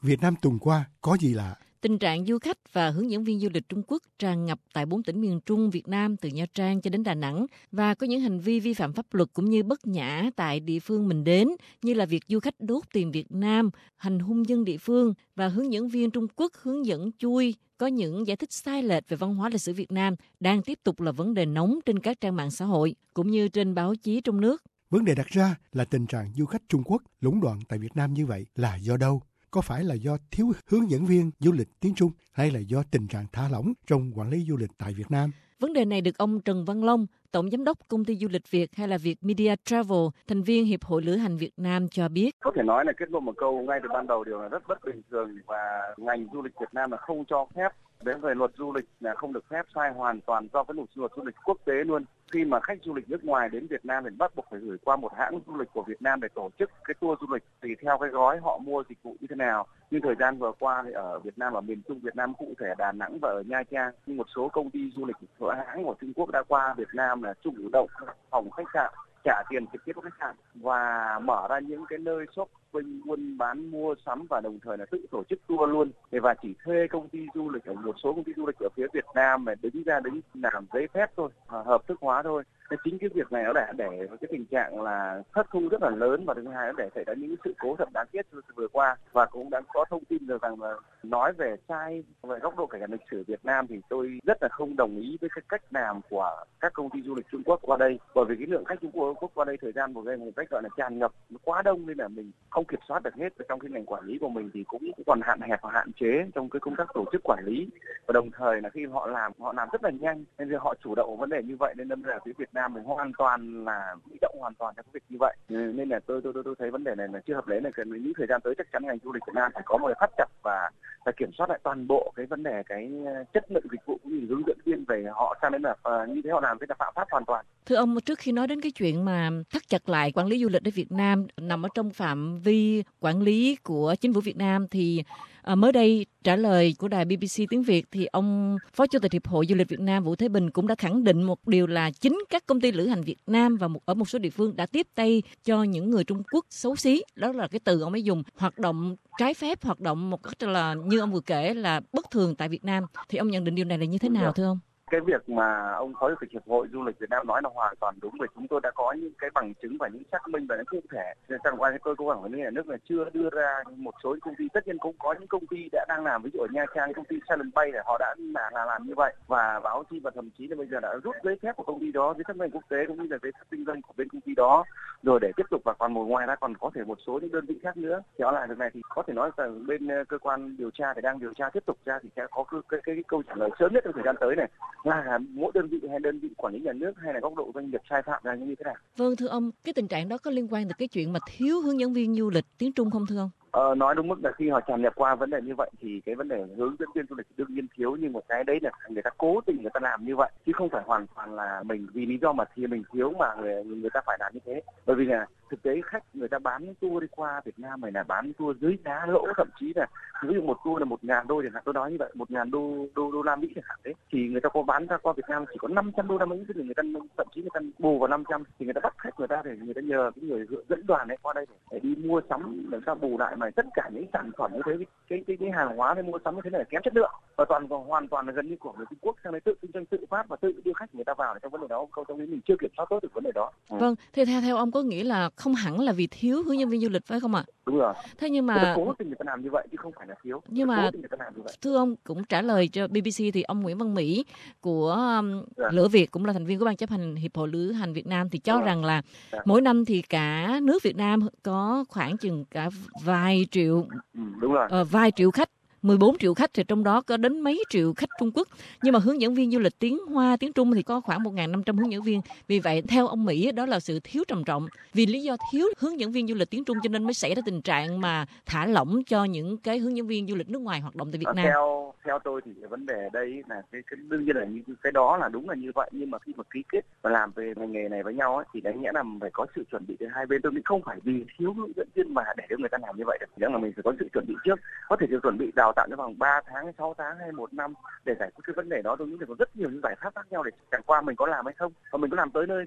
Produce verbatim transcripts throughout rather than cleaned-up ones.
Việt Nam tuần qua có gì lạ? Tình trạng du khách và hướng dẫn viên du lịch Trung Quốc tràn ngập tại bốn tỉnh miền Trung Việt Nam từ Nha Trang cho đến Đà Nẵng và có những hành vi vi phạm pháp luật cũng như bất nhã tại địa phương mình đến, như là việc du khách đốt tiền Việt Nam, hành hung dân địa phương và hướng dẫn viên Trung Quốc hướng dẫn chui có những giải thích sai lệch về văn hóa lịch sử Việt Nam đang tiếp tục là vấn đề nóng trên các trang mạng xã hội cũng như trên báo chí trong nước. Vấn đề đặt ra là tình trạng du khách Trung Quốc lũng đoạn tại Việt Nam như vậy là do đâu? Có phải là do thiếu hướng dẫn viên du lịch tiếng Trung hay là do tình trạng thả lỏng trong quản lý du lịch tại Việt Nam? Vấn đề này được ông Trần Văn Long, Tổng Giám đốc Công ty Du lịch Việt hay là Việt Media Travel, thành viên Hiệp hội Lữ hành Việt Nam cho biết. Có thể nói là kết luận một câu ngay từ ban đầu điều là rất bất bình thường và ngành du lịch Việt Nam là không cho phép. Đến về luật du lịch là không được phép sai hoàn toàn do cái luật du lịch quốc tế luôn. Khi mà khách du lịch nước ngoài đến Việt Nam thì bắt buộc phải gửi qua một hãng du lịch của Việt Nam để tổ chức cái tour du lịch tùy theo cái gói họ mua dịch vụ như thế nào. Nhưng thời gian vừa qua thì ở Việt Nam, ở miền Trung Việt Nam, cụ thể Đà Nẵng và ở Nha Trang, một số công ty du lịch của hãng của Trung Quốc đã qua Việt Nam là chủ động phòng khách sạn, trả tiền trực tiếp với khách sạn và mở ra những cái nơi shopping, buôn bán, mua sắm và đồng thời là tự tổ chức tour luôn. Và chỉ thuê công ty du lịch ở một số công ty du lịch ở phía Việt Nam mà đứng ra đứng làm giấy phép thôi, hợp thức hóa thôi. Nên chính cái việc này nó để để cái tình trạng là thất thu rất là lớn và thứ hai nó để xảy ra những sự cố thật đáng tiếc vừa qua và cũng đã có thông tin được rằng là nói về sai về góc độ kể cả lịch sử Việt Nam thì tôi rất là không đồng ý với cái cách làm của các công ty du lịch Trung Quốc qua đây, bởi vì cái lượng khách Trung Quốc qua đây thời gian vừa qua một cách gọi là tràn ngập, nó quá đông nên là mình không kiểm soát được hết. Và trong cái ngành quản lý của mình thì cũng còn hạn hẹp và hạn chế trong cái công tác tổ chức quản lý, và đồng thời là khi họ làm họ làm rất là nhanh nên vì họ chủ động vấn đề như vậy nên đâm ra phía Việt Nam mình hoàn toàn là bị động hoàn toàn trong cái việc như vậy. Nên là tôi tôi tôi, tôi thấy vấn đề này là chưa hợp lý, này cần những thời gian tới chắc chắn ngành du lịch Việt Nam phải có một cái thắt chặt và phải kiểm soát lại toàn bộ cái vấn đề cái chất lượng dịch vụ cũng như hướng dẫn viên về họ sang đến là uh, như thế họ làm thế là phạm pháp hoàn toàn. Thưa ông, trước khi nói đến cái chuyện mà thắt chặt lại quản lý du lịch ở Việt Nam nằm ở trong phạm vi quản lý của chính phủ Việt Nam thì uh, mới đây trả lời của đài bê bê xê tiếng Việt thì ông Phó Chủ tịch Hiệp hội Du lịch Việt Nam Vũ Thế Bình cũng đã khẳng định một điều là chính các công ty lữ hành Việt Nam và một, ở một số địa phương đã tiếp tay cho những người Trung Quốc xấu xí, đó là cái từ ông ấy dùng, hoạt động trái phép, hoạt động một cách là như ông vừa kể là bất thường tại Việt Nam. Thì ông nhận định điều này là như thế nào thưa ông? Cái việc mà ông Phó Chủ tịch Hiệp hội Du lịch Việt Nam nói là hoàn toàn đúng, vì chúng tôi đã có những cái bằng chứng và những xác minh và những cụ thể. Chẳng qua tôi cố gắng với nhà nước là chưa đưa ra một số công ty, tất nhiên cũng có những công ty đã đang làm, ví dụ ở Nha Trang công ty Silent Bay là họ đã là, là làm như vậy và báo chí và thậm chí là bây giờ đã rút giấy phép của công ty đó, giấy phép kinh doanh quốc tế cũng như là giấy phép kinh doanh của bên công ty đó rồi để tiếp tục, và còn một ngoài ra còn có thể một số những đơn vị khác nữa. Thì lại việc này thì có thể nói rằng bên cơ quan điều tra thì đang điều tra tiếp tục ra thì sẽ có cái, cái, cái, cái câu trả lời sớm nhất trong thời gian tới này là mỗi đơn vị hay đơn vị quản lý nhà nước hay là góc độ doanh nghiệp sai phạm ra như thế nào. Vâng thưa ông, cái tình trạng đó có liên quan tới cái chuyện mà thiếu hướng dẫn viên du lịch tiếng Trung không thưa ông? Ờ, nói đúng mức là khi họ tràn nhập qua vấn đề như vậy thì cái vấn đề hướng dẫn viên du lịch đương nhiên thiếu, nhưng một cái đấy là người ta cố tình người ta làm như vậy chứ không phải hoàn toàn là mình vì lý do mà thì mình thiếu mà người người ta phải làm như thế. Bởi vì là thực tế khách người ta bán tour đi qua Việt Nam này là bán tour dưới giá lỗ, thậm chí là ví dụ một tour là một ngàn đô chẳng hạn, tôi nói như vậy, một ngàn đô đô đô la Mỹ chẳng hạn đấy, thì người ta có bán ra qua Việt Nam chỉ có năm trăm đô la Mỹ, thì người ta thậm chí người ta bù vào năm trăm thì người ta bắt khách người ta để người ta nhờ cái người dẫn đoàn này qua đây để, để đi mua sắm để ta bù lại, mà tất cả những sản phẩm như thế, cái cái cái hàng hóa để mua sắm như thế này là kém chất lượng và toàn hoàn toàn là gần như của người Trung Quốc sang đấy tự kinh doanh tự phát và tự đưa khách người ta vào để trong vấn đề đó, câu trong đấy mình chưa kiểm soát tốt được vấn đề đó. Ừ. Vâng, thì theo theo ông có nghĩa là không hẳn là vì thiếu hướng dẫn viên du lịch phải không ạ? Đúng rồi. Thế nhưng mà cố tình người ta làm như vậy chứ không phải là thiếu. Nhưng mà thưa ông cũng trả lời cho bê bê xê thì ông Nguyễn Văn Mỹ của um, dạ. Lữ Việt cũng là thành viên của ban chấp hành Hiệp hội Lữ hành Việt Nam thì cho dạ. rằng là dạ. mỗi năm thì cả nước Việt Nam có khoảng chừng cả vài triệu ừ, đúng rồi. Uh, vài triệu khách, mười bốn triệu khách thì trong đó có đến mấy triệu khách Trung Quốc. Nhưng mà hướng dẫn viên du lịch tiếng Hoa, tiếng Trung thì có khoảng một nghìn năm trăm hướng dẫn viên. Vì vậy theo ông Mỹ đó là sự thiếu trầm trọng. Vì lý do thiếu hướng dẫn viên du lịch tiếng Trung cho nên mới xảy ra tình trạng mà thả lỏng cho những cái hướng dẫn viên du lịch nước ngoài hoạt động tại Việt Nam. Theo theo tôi thì cái vấn đề đây là cái, cái đương nhiên là như cái đó là đúng là như vậy, nhưng mà khi mà ký kết và làm về ngành nghề này với nhau ấy, thì đáng nghĩa là phải có sự chuẩn bị từ hai bên. Tôi nghĩ không phải vì thiếu hướng dẫn viên mà để cho người ta làm như vậy được. Nghĩa là mình phải có sự chuẩn bị trước, có thể chuẩn bị đào tạo trong vòng ba tháng, sáu tháng hay một năm để giải quyết cái vấn đề đó. Tôi nghĩ là có rất nhiều những giải pháp khác nhau để chẳng qua mình có làm hay không và mình có làm tới nơi không.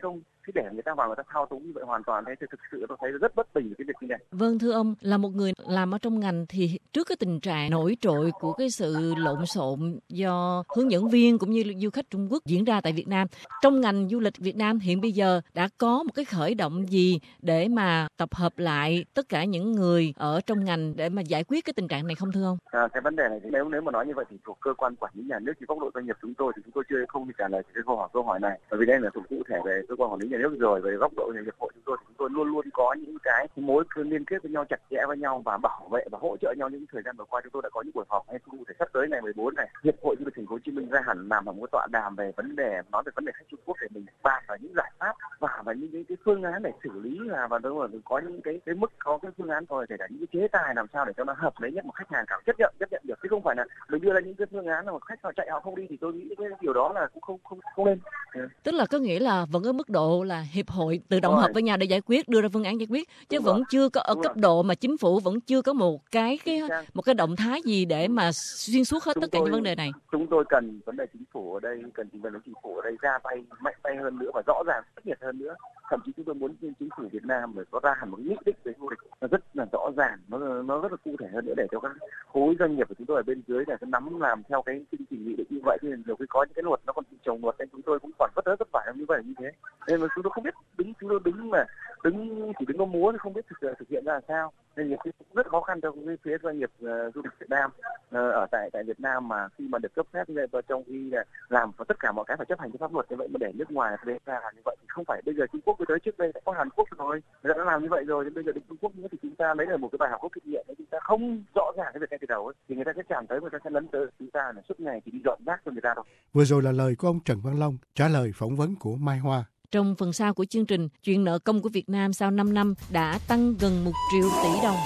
Thế để người ta vào người ta thao túng như vậy hoàn toàn, thế thì thực sự tôi thấy rất bất bình cái việc như này. Vâng, thưa ông, là một người làm ở trong ngành thì trước cái tình trạng nổi trội của cái sự lộn xộn do hướng dẫn viên cũng như du khách Trung Quốc diễn ra tại Việt Nam, trong ngành du lịch Việt Nam hiện bây giờ đã có một cái khởi động gì để mà tập hợp lại tất cả những người ở trong ngành để mà giải quyết cái tình trạng này không thưa ông? À, cái vấn đề này thì nếu nếu mà nói như vậy thì thuộc cơ quan quản lý nhà nước, thì góc độ doanh nghiệp chúng tôi thì chúng tôi chưa không trả lời cái câu hỏi câu hỏi này, bởi vì đây là thuộc cụ thể về cơ quan quản lý nhà nước rồi. Về góc độ hiệp hội chúng tôi thì chúng tôi luôn luôn có những cái mối liên kết với nhau chặt chẽ với nhau và bảo vệ và hỗ trợ nhau. Những thời gian vừa qua chúng tôi đã có những buổi họp hay cụ thể sắp tới ngày mười bốn này, hiệp hội du lịch thành phố Hồ Chí Minh ra hẳn làm một cái tọa đàm về vấn đề nói về vấn đề khách Trung Quốc để mình bàn vào những giải pháp và và những cái, cái phương án để xử lý là và đúng là có những cái cái mức có cái phương án rồi, kể cả những cái chế tài làm sao để cho nó hợp lý nhất mà khách hàng cảm chấp nhận chấp nhận được, chứ không phải là mình đưa ra những cái phương án mà khách họ chạy họ không đi thì tôi nghĩ cái điều đó là cũng không không không nên. Yeah. Tức là có nghĩa là vẫn ở mức độ là hiệp hội tự động hợp với nhau để giải quyết, đưa ra phương án giải quyết, chứ đúng vẫn rồi. chưa có ở Đúng cấp rồi. độ mà chính phủ vẫn chưa có một cái cái một cái động thái gì để mà xuyên suốt hết Chúng tất cả tôi, những vấn đề này. Chúng tôi cần vấn đề chính phủ ở đây, cần vấn đề chính phủ ở đây ra tay mạnh tay hơn nữa và rõ ràng quyết liệt hơn nữa. Thậm chí chúng tôi muốn chính phủ Việt Nam phải có ra hẳn một nghị định về du lịch nó rất là rõ ràng, nó nó rất là cụ thể hơn nữa để cho các khối doanh nghiệp của chúng tôi ở bên dưới là cái nắm làm theo cái chương trình nghị định như vậy. Thì nhiều khi có những cái luật nó còn bị trồng luật nên chúng tôi cũng còn vất vả vất vả như vậy như thế. Nên mà chúng tôi không biết đứng chúng tôi đứng mà đứng chỉ đứng có múa thì không biết thực thực hiện ra sao. Nên nhiều khi cũng rất khó khăn cho cái phía doanh nghiệp uh, du lịch Việt Nam uh, ở tại tại Việt Nam mà khi mà được cấp phép như vậy và trong khi là làm và tất cả mọi cái phải chấp hành cái pháp luật như vậy mà để nước ngoài để ra làm như vậy thì không phải bây giờ Trung Quốc mới tới, trước đây đã có Hàn Quốc rồi, người ta đã làm như vậy rồi, nên bây giờ đến Trung Quốc nữa thì chúng ta lấy là một cái bài học rút kinh nghiệm. Nếu chúng ta không rõ ràng cái việc ngay từ đầu ấy, thì người ta sẽ chạm tới, người ta sẽ lấn tới chúng ta là suốt ngày chỉ đi dọn rác cho người ta thôi. Vừa rồi là lời của ông Trần Văn Long trả lời phỏng vấn của Mai Hoa. Trong phần sau của chương trình, chuyện nợ công của Việt Nam sau năm năm đã tăng gần một triệu tỷ đồng.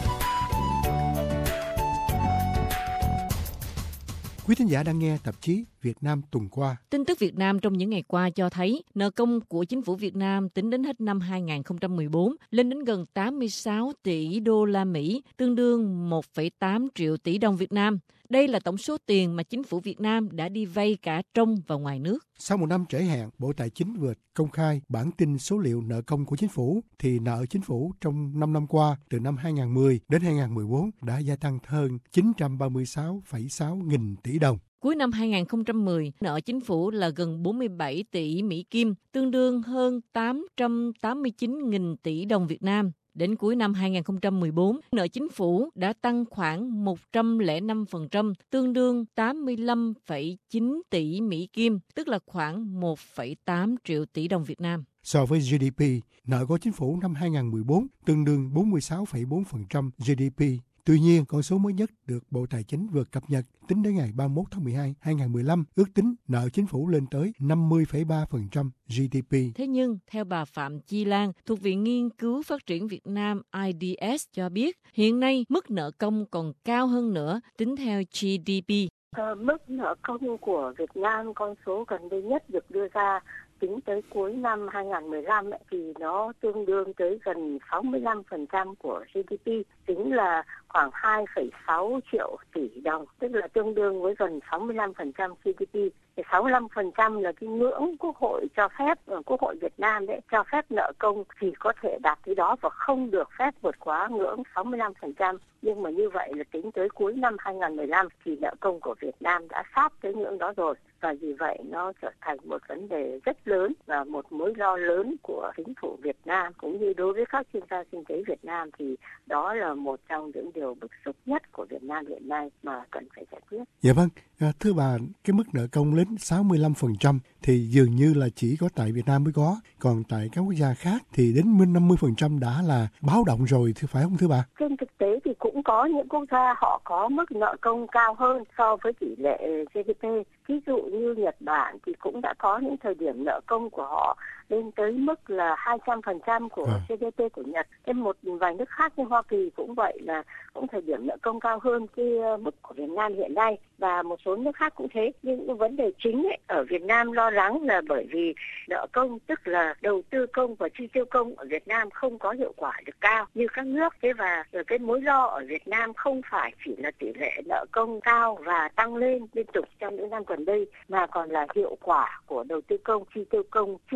Quý thính giả đang nghe tạp chí Việt Nam tuần qua. Tin tức Việt Nam trong những ngày qua cho thấy nợ công của chính phủ Việt Nam tính đến hết năm hai không một bốn lên đến gần tám mươi sáu tỷ đô la Mỹ, tương đương một phẩy tám triệu tỷ đồng Việt Nam. Đây là tổng số tiền mà chính phủ Việt Nam đã đi vay cả trong và ngoài nước. Sau một năm trễ hạn, Bộ Tài chính vừa công khai bản tin số liệu nợ công của chính phủ, thì nợ chính phủ trong năm năm qua, từ năm hai không một không đến hai không một bốn đã gia tăng hơn chín trăm ba mươi sáu phẩy sáu nghìn tỷ đồng. Cuối năm hai không một không, nợ chính phủ là gần bốn mươi bảy tỷ Mỹ Kim, tương đương hơn tám trăm tám mươi chín nghìn tỷ đồng Việt Nam. Đến cuối năm hai không một bốn, nợ chính phủ đã tăng khoảng một trăm lẻ năm phần trăm, tương đương tám mươi lăm phẩy chín tỷ Mỹ Kim, tức là khoảng một phẩy tám triệu tỷ đồng Việt Nam. So với giê đê pê, nợ của chính phủ năm hai không một bốn tương đương bốn mươi sáu phẩy bốn phần trăm giê đê pê. Tuy nhiên, con số mới nhất được Bộ Tài chính vừa cập nhật tính đến ngày ba mươi mốt tháng mười hai, hai không một lăm, ước tính nợ chính phủ lên tới năm mươi phẩy ba phần trăm giê đê pê. Thế nhưng, theo bà Phạm Chi Lan, thuộc Viện Nghiên cứu Phát triển Việt Nam I D S cho biết, hiện nay mức nợ công còn cao hơn nữa tính theo giê đê pê. À, mức nợ công của Việt Nam, con số gần đây nhất được đưa ra tính tới cuối năm hai không một lăm ấy, thì nó tương đương tới gần sáu mươi lăm phần trăm của giê đê pê, tính là khoảng hai phẩy sáu triệu tỷ đồng, tức là tương đương với gần sáu mươi lăm phần trăm giê đê pê. Thì sáu mươi lăm phần trăm là cái ngưỡng Quốc hội cho phép, ở Quốc hội Việt Nam đấy cho phép nợ công thì có thể đạt tới đó và không được phép vượt quá ngưỡng sáu mươi lăm phần trăm. Nhưng mà như vậy là tính tới cuối năm hai không một lăm thì nợ công của Việt Nam đã sát tới ngưỡng đó rồi. Và vì vậy nó trở thành một vấn đề rất lớn và một mối lo lớn của chính phủ Việt Nam cũng như đối với các chuyên gia kinh tế Việt Nam, thì đó là một trong những điều bức xúc nhất của Việt Nam hiện nay mà cần phải giải quyết. Dạ vâng, à, thưa bà, cái mức nợ công lên sáu mươi lăm phần trăm thì dường như là chỉ có tại Việt Nam mới có, còn tại các quốc gia khác thì đến năm mươi phần trăm đã là báo động rồi, thì phải không thưa bà? Trên thực tế thì cũng có những quốc gia họ có mức nợ công cao hơn so với tỷ lệ giê đê pê. Ví dụ như Nhật Bản thì cũng đã có những thời điểm nợ công của họ lên tới mức là hai trăm phần trăm của à. giê đê pê của Nhật. Thêm một vài nước khác như Hoa Kỳ cũng vậy, là cũng thời điểm nợ công cao hơn cái mức của Việt Nam hiện nay, và một số nước khác cũng thế. Nhưng cái vấn đề chính ấy, ở Việt Nam lo lắng là bởi vì nợ công, tức là đầu tư công và chi tiêu công ở Việt Nam không có hiệu quả được cao như các nước. Thế và cái mối lo ở Việt Nam không phải chỉ là tỷ lệ nợ công cao và tăng lên liên tục trong những năm gần đây, mà còn là hiệu quả của đầu tư công, chi tiêu công chưa được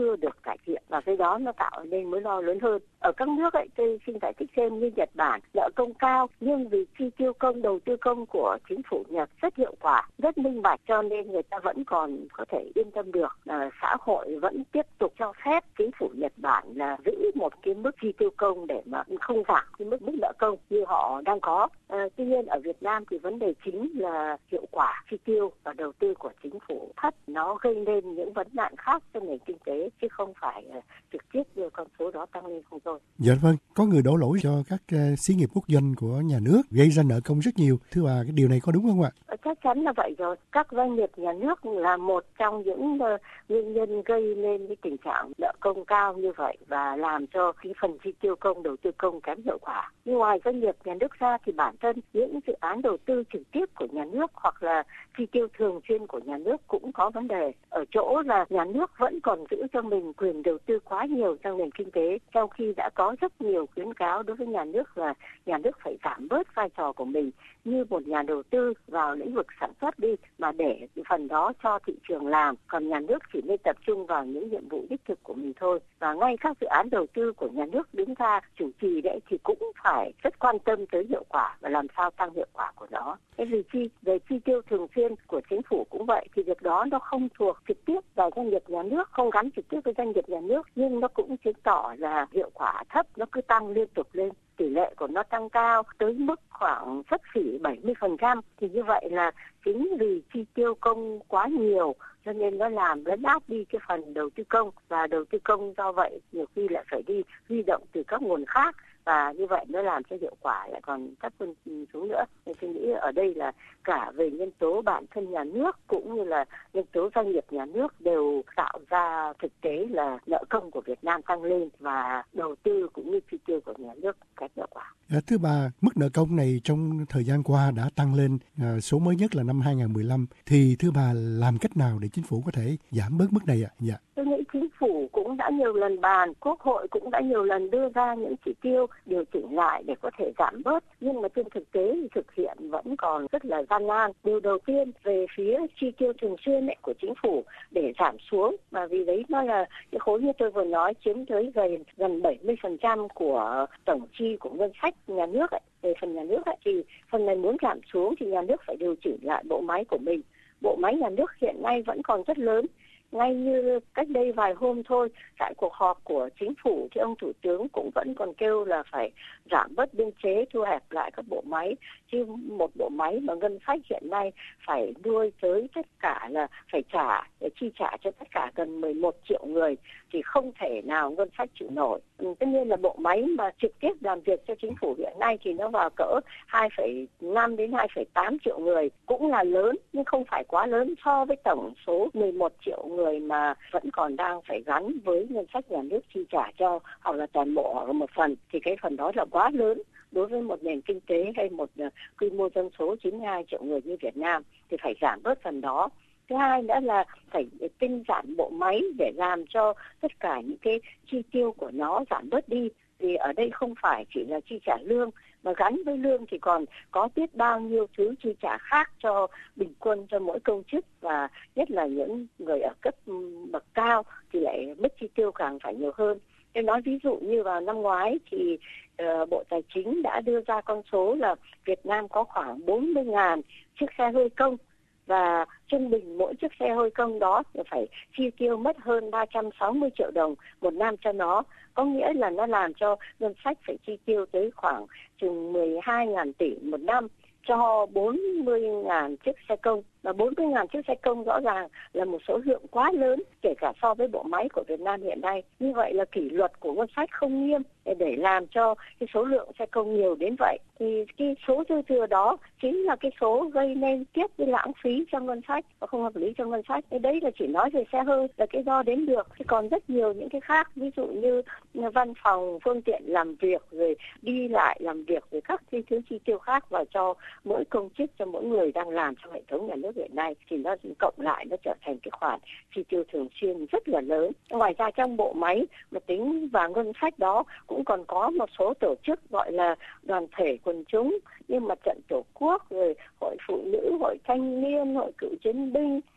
cải thiện, và cái đó nó tạo nên mối lo lớn hơn. Ở các nước ấy, tôi xin giải thích thêm, như Nhật Bản, nợ công cao nhưng vì chi tiêu công, đầu tư công của chính phủ Nhật rất hiệu quả, rất minh bạch, cho nên người ta vẫn còn có thể yên tâm được. À, xã hội vẫn tiếp tục cho phép chính phủ Nhật Bản là giữ một cái mức chi tiêu công để mà không giảm cái mức mức nợ công như họ đang có. À, tuy nhiên ở Việt Nam thì vấn đề chính là hiệu quả chi tiêu và đầu tư của chính phủ thấp, nó gây nên những vấn nạn khác cho nền kinh tế chứ không phải uh, trực tiếp đưa con số đó tăng lên không thôi. Dạ vâng, có người đổ lỗi cho các uh, xí nghiệp quốc doanh của nhà nước gây ra nợ công rất nhiều. Thưa bà, cái điều này có đúng không ạ? Chắc chắn là vậy rồi. Các doanh nghiệp nhà nước là một trong những uh, nguyên nhân gây nên cái tình trạng nợ công cao như vậy và làm cho cái phần chi tiêu công, đầu tư công kém hiệu quả. Nhưng ngoài doanh nghiệp nhà nước ra thì bản thân những dự án đầu tư trực tiếp của nhà nước hoặc là chi tiêu thường xuyên của nhà nước cũng có vấn đề. Ở chỗ là nhà nước vẫn còn giữ cho mình quyền đầu tư quá nhiều trong nền kinh tế, trong khi đã có rất nhiều khuyến cáo đối với nhà nước là nhà nước phải giảm bớt vai trò của mình như một nhà đầu tư vào lĩnh vực sản xuất đi, mà để phần đó cho thị trường làm, còn nhà nước chỉ nên tập trung vào những nhiệm vụ đích thực của mình thôi. Và ngay các dự án đầu tư của nhà nước đứng ra chủ trì đấy thì cũng phải rất quan tâm tới hiệu quả và làm sao tăng hiệu quả của nó. Cái vì chi về chi tiêu thường xuyên của chính phủ cũng vậy, thì việc đó nó không thuộc trực tiếp vào doanh nghiệp nhà nước, không gắn trực tiếp với doanh nghiệp nhà nước, nhưng nó cũng chứng tỏ là hiệu quả thấp, nó cứ tăng liên tục lên. Tỷ lệ của nó tăng cao tới mức khoảng xấp xỉ bảy mươi phần trăm, thì như vậy là chính vì chi tiêu công quá nhiều cho nên nó làm lấn át đi cái phần đầu tư công, và đầu tư công do vậy nhiều khi lại phải đi huy động từ các nguồn khác, và như vậy nó làm cho hiệu quả lại còn thấp hơn xuống nữa. Nên tôi nghĩ ở đây là cả về nhân tố bản thân nhà nước cũng như là nhân tố doanh nghiệp nhà nước đều tạo ra thực tế là nợ công của Việt Nam tăng lên và đầu tư cũng như chi tiêu của nhà nước cách hiệu quả. À, thưa bà, mức nợ công này trong thời gian qua đã tăng lên, à, số mới nhất là năm hai không một lăm, thì thưa bà làm cách nào để chính phủ có thể giảm bớt mức này ạ? Dạ. Tôi nghĩ chính phủ cũng đã nhiều lần bàn, Quốc hội cũng đã nhiều lần đưa ra những chỉ tiêu điều chỉnh lại để có thể giảm bớt, nhưng mà trên thực tế thì thực hiện vẫn còn rất là gian nan. Điều đầu tiên về phía chi tiêu thường xuyên ấy, của chính phủ để giảm xuống, mà vì đấy nó là cái khối như tôi vừa nói chiếm tới gần gần bảy mươi phần trăm của tổng chi của ngân sách nhà nước ấy. Về phần nhà nước ấy, thì phần này muốn giảm xuống thì nhà nước phải điều chỉnh lại bộ máy của mình. Bộ máy nhà nước hiện nay vẫn còn rất lớn. Ngay như cách đây vài hôm thôi, tại cuộc họp của chính phủ thì ông Thủ tướng cũng vẫn còn kêu là phải giảm bớt biên chế, thu hẹp lại các bộ máy. Chứ một bộ máy mà ngân sách hiện nay phải nuôi tới tất cả là phải trả, để chi trả cho tất cả gần mười một triệu người thì không thể nào ngân sách chịu nổi. Ừ, tất nhiên là bộ máy mà trực tiếp làm việc cho chính phủ hiện nay thì nó vào cỡ hai phẩy năm đến hai phẩy tám triệu người, cũng là lớn nhưng không phải quá lớn so với tổng số mười một triệu người mà vẫn còn đang phải gắn với ngân sách nhà nước chi trả cho, hoặc là toàn bộ hoặc là một phần, thì cái phần đó là quá lớn đối với một nền kinh tế hay một uh, quy mô dân số chín mươi hai triệu người như Việt Nam, thì phải giảm bớt phần đó. Thứ hai nữa là phải tinh giản bộ máy để làm cho tất cả những cái chi tiêu của nó giảm bớt đi. Vì ở đây không phải chỉ là chi trả lương, mà gắn với lương thì còn có biết bao nhiêu thứ chi trả khác cho bình quân cho mỗi công chức, và nhất là những người ở cấp bậc cao thì lại mức chi tiêu càng phải nhiều hơn. Tôi nói ví dụ như vào năm ngoái thì uh, Bộ Tài chính đã đưa ra con số là Việt Nam có khoảng bốn mươi nghìn chiếc xe hơi công, và trung bình mỗi chiếc xe hơi công đó phải chi tiêu mất hơn ba trăm sáu mươi triệu đồng một năm cho nó. Có nghĩa là nó làm cho ngân sách phải chi tiêu tới khoảng chừng mười hai nghìn tỷ một năm cho bốn mươi nghìn chiếc xe công. Và bốn mươi nghìn chiếc xe công rõ ràng là một số lượng quá lớn kể cả so với bộ máy của Việt Nam hiện nay. Như vậy là kỷ luật của ngân sách không nghiêm để, để làm cho cái số lượng xe công nhiều đến vậy. Thì cái số dư thừa đó chính là cái số gây nên tiếp cái lãng phí cho ngân sách và không hợp lý cho ngân sách. Cái đấy là chỉ nói về xe hơi là cái do đến được. Thì còn rất nhiều những cái khác, ví dụ như văn phòng, phương tiện làm việc, rồi đi lại làm việc, rồi các cái thứ chi tiêu khác vào cho mỗi công chức, cho mỗi người đang làm trong hệ thống nhà nước hiện nay, thì nó cộng lại nó trở thành cái khoản chi tiêu thường xuyên rất là lớn. Ngoài ra trong bộ máy mà tính và ngân sách đó cũng còn có một số tổ chức gọi là đoàn thể quần chúng như Mặt trận Tổ quốc, rồi hội phụ nữ, hội thanh niên, hội cựu chiến binh,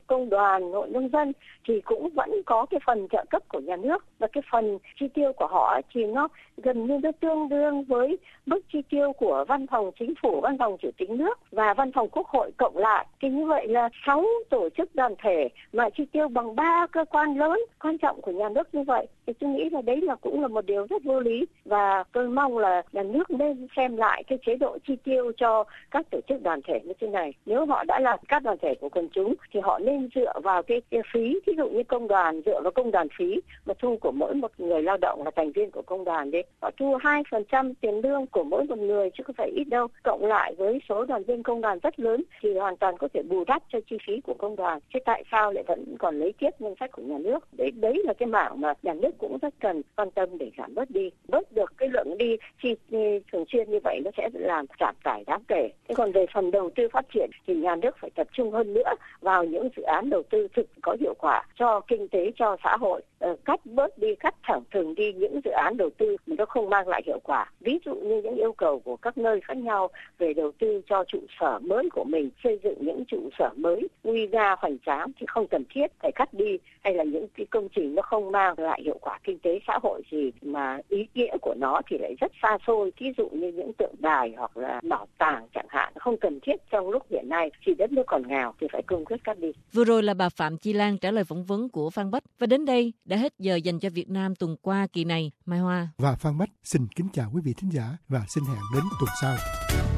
công đoàn, hội nông dân thì cũng vẫn có cái phần trợ cấp của nhà nước, và cái phần chi tiêu của họ thì nó gần như nó tương đương với mức chi tiêu của văn phòng chính phủ, văn phòng chủ tịch nước và văn phòng quốc hội cộng lại. Thì như vậy là sáu tổ chức đoàn thể mà chi tiêu bằng ba cơ quan lớn quan trọng của nhà nước như vậy, thì tôi nghĩ là đấy là cũng là một điều rất vô lý, và tôi mong là nhà nước nên xem lại cái chế độ chi tiêu cho các tổ chức đoàn thể như thế này. Nếu họ đã là các đoàn thể của quần chúng thì họ nên dựa vào cái, cái phí, ví dụ như công đoàn dựa vào công đoàn phí mà thu của mỗi một người lao động là thành viên của công đoàn đấy, họ thu hai phần trăm tiền lương của mỗi một người chứ không phải ít đâu, cộng lại với số đoàn viên công đoàn rất lớn thì hoàn toàn có thể bù đắp cho chi phí của công đoàn. Chứ tại sao lại vẫn còn lấy tiếp ngân sách của nhà nước? Đấy đấy là cái mảng mà nhà nước cũng rất cần quan tâm để giảm bớt đi, bớt được cái lượng đi chi thường xuyên như vậy nó sẽ làm giảm tải đáng kể. Thế còn về phần đầu tư phát triển thì nhà nước phải tập trung hơn nữa vào những dự án đầu tư thực có hiệu quả cho kinh tế, cho xã hội, ờ, cắt bớt đi, cắt thẳng thừng đi những dự án đầu tư mà nó không mang lại hiệu quả. Ví dụ như những yêu cầu của các nơi khác nhau về đầu tư cho trụ sở mới của mình, xây dựng những trụ sở mới nguy nga hoành tráng thì không cần thiết phải cắt đi, hay là những cái công trình nó không mang lại hiệu quả kinh tế xã hội gì mà ý nghĩa của nó thì lại rất xa xôi, ví dụ như những tượng đài hoặc là bảo tàng chẳng hạn, không cần thiết trong lúc hiện nay thì đất nước còn nghèo thì phải cương quyết cắt đi. Vừa rồi là bà Phạm Chi Lan trả lời phỏng vấn của Phan Bách, và đến đây đã hết giờ dành cho Việt Nam tuần qua kỳ này. Mai Hoa và Phan Bách xin kính chào quý vị thính giả và xin hẹn đến tuần sau.